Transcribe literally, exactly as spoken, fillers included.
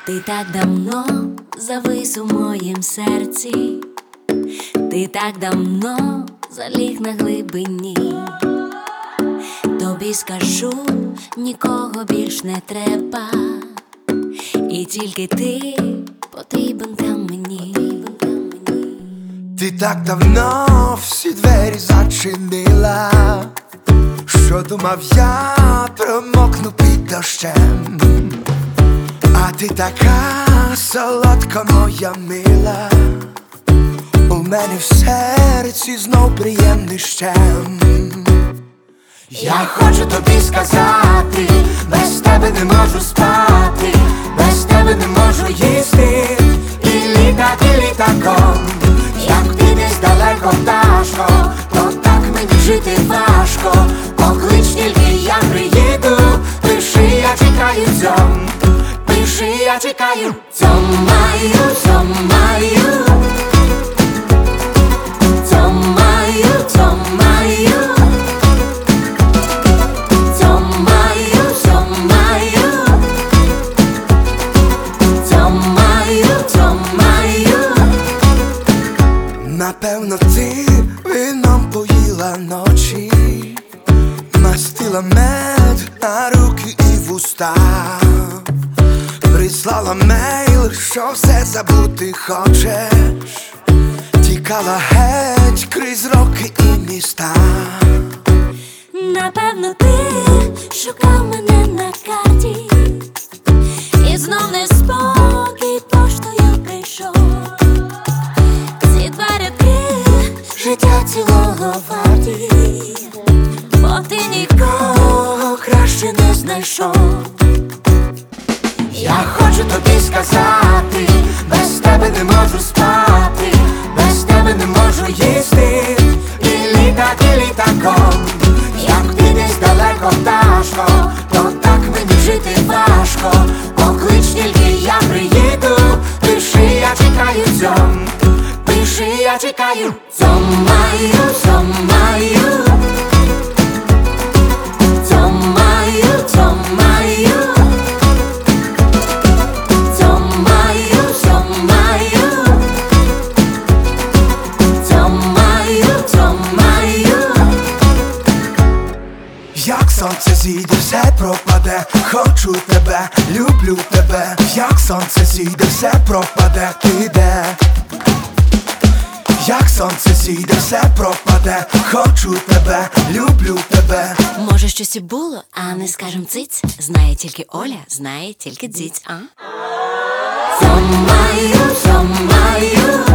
Ти так давно завис у моїм серці, ти так давно заліг на глибині. Тобі скажу, нікого більш не треба, і тільки ти потрібен там мені. Ти так давно всі двері зачинила, що думав я промокну під дощем. А ти така солодка, моя мила, у мене в серці знов приємний щем. Я хочу тобі сказати, без тебе не можу спати, без тебе не можу їсти і літати літаком. Як ти десь далеко, пташко, то так мені жити важко. Поклич тільки, я приїду, пиши, я чекаю цьом. Пиши, я чекаю, цьомаю, цьомаю, цьомаю, цьомаю, цьомаю, цьомаю, цьомаю, цьомаю. Напевно, ти вином поїла ночі, мастила мед на руки і вуста, прислала мейл, що все забути хочеш, тікала геть крізь роки і міста. Напевно, ти шукав мене на карті, і знов неспокій поштою прийшов. Ці два рядки життя цілого варті, бо ти нікого краще не знайшов. Я хочу тобі сказати, без тебе не можу спати, без тебе не можу їсти і літати літаком. Як ти десь далеко, пташко, то так мені жити важко. Поклич тільки, я приїду, пиши, я чекаю цьом. Пиши, я чекаю, цьомаю, цьомаю, цьомаю, цьомаю, цьомаю, цьомаю, цьомаю, цьомаю. Як сонце зійде, все пропаде, хочу тебе, люблю тебе. Як сонце зійде, все пропаде, ти де? Як сонце зійде, все пропаде, хочу тебе, люблю тебе. Може, щось і було, а не скажем циць. Знає тільки Оля, знає тільки дзіць, а? Цьомаю, цьомаю,